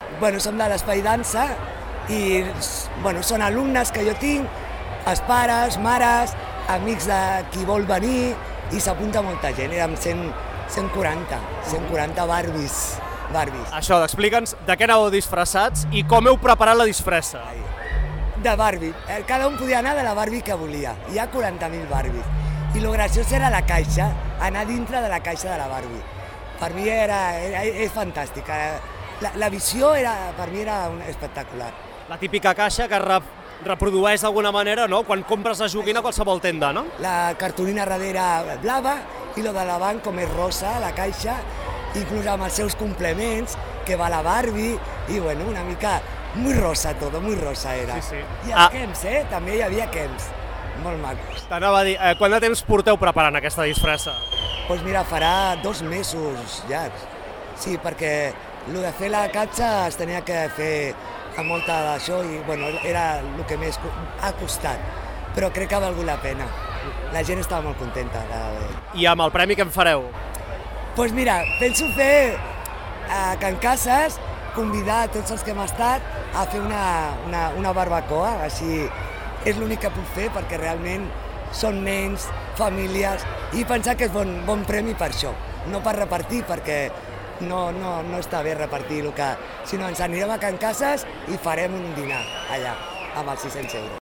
Bueno, som de l'Espai Dansa i bueno, són alumnes que jo tinc, els pares, mares, amics de qui vol venir i s'apunta molta gent, érem 140 Barbies. Això, explica'ns de què anàveu disfressats i com heu preparat la disfressa. De Barbie, cada un podia anar de la Barbie que volia, hi ha 40.000 Barbies. I lo graciós era la caixa, anar dintre de la caixa de la Barbie. Per mi és fantàstic, la visió per mi era espectacular. La típica caixa que reprodueix d'alguna manera, no?, quan compres la joguina a qualsevol tenda, no? La cartolina darrere blava i lo de davant com és rosa, la caixa, inclús amb els seus complements, que va la Barbie, i bueno, una mica muy rosa todo, muy rosa era. Sí. I els Kems, també hi havia Kems, molt macos. T'anava a dir, quant de temps porteu preparant aquesta disfressa? Doncs mira, farà 2 mesos ja. Sí, perquè el de fer la catxa es tenia que fer amb molta d'això i bueno, era el que més ha costat, però crec que ha valgut la pena. La gent estava molt contenta. I amb el premi què en fareu? Doncs mira, penso fer a Can Casas, convidar a tots els que hem estat a fer una barbacoa, així és l'únic que puc fer perquè realment són nens, famílies, i pensar que és bon premi per això, no per repartir, perquè no està bé repartir el que... sinó ens anirem a Can Casas i farem un dinar allà, amb els 600 euros.